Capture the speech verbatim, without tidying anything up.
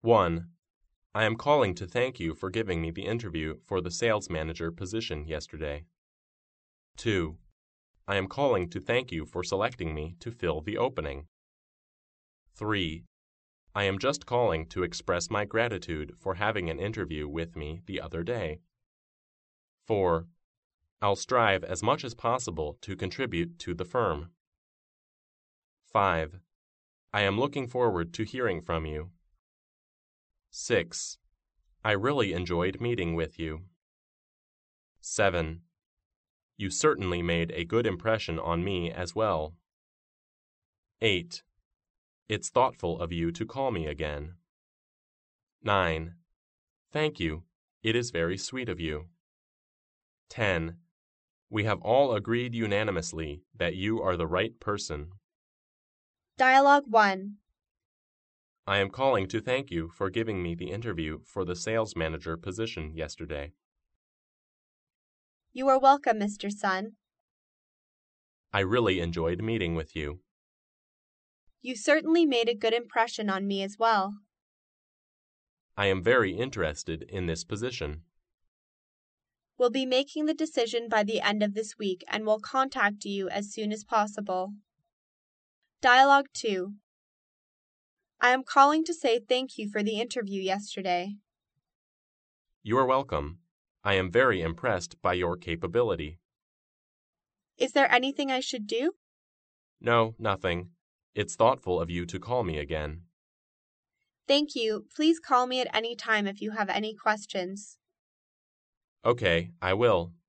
one. I am calling to thank you for giving me the interview for the sales manager position yesterday. two. I am calling to thank you for selecting me to fill the opening. three. I am just calling to express my gratitude for having an interview with me the other day. four. I'll strive as much as possible to contribute to the firm. five. I am looking forward to hearing from you. six. I really enjoyed meeting with you. seven. You certainly made a good impression on me as well. eight. It's thoughtful of you to call me again. nine. Thank you. It is very sweet of you. ten. We have all agreed unanimously that you are the right person. Dialogue one. I am calling to thank you for giving me the interview for the sales manager position yesterday. You are welcome, Mister Sun. I really enjoyed meeting with you. You certainly made a good impression on me as well. I am very interested in this position. We'll be making the decision by the end of this week and will contact you as soon as possible. Dialogue two. I am calling to say thank you for the interview yesterday. You are welcome. I am very impressed by your capability. Is there anything I should do? No, nothing. It's thoughtful of you to call me again. Thank you. Please call me at any time if you have any questions. Okay, I will.